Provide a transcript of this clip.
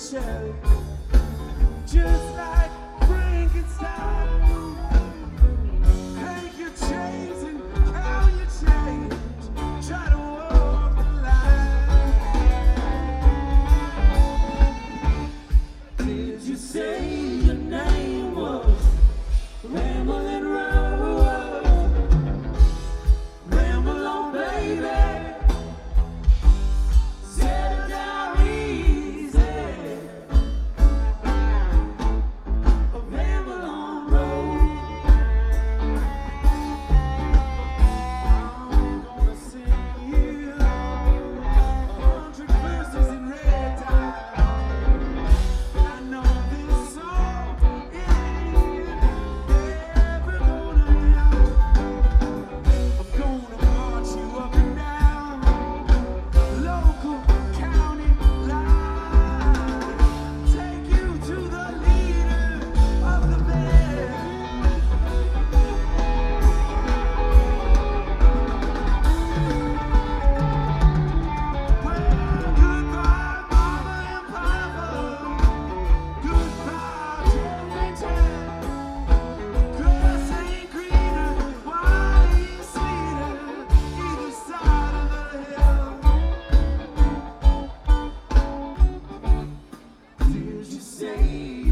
shell, just like Frankenstein. Hang your chains and count your change. Try to walk the line. Did you say your name was Ramblin' Rose? Ramble on, baby. Settle down easy. Ramble on, road. I'm gonna sing you 100 verses in red tie. I know this song ain't ever gonna end. I'm gonna march you up and down local county line. Take you to the leader of the band. Well, goodbye, mama and papa. Goodbye, Torrington. Grass ain't greener, wine ain't sweeter, either side of the hill. Did you say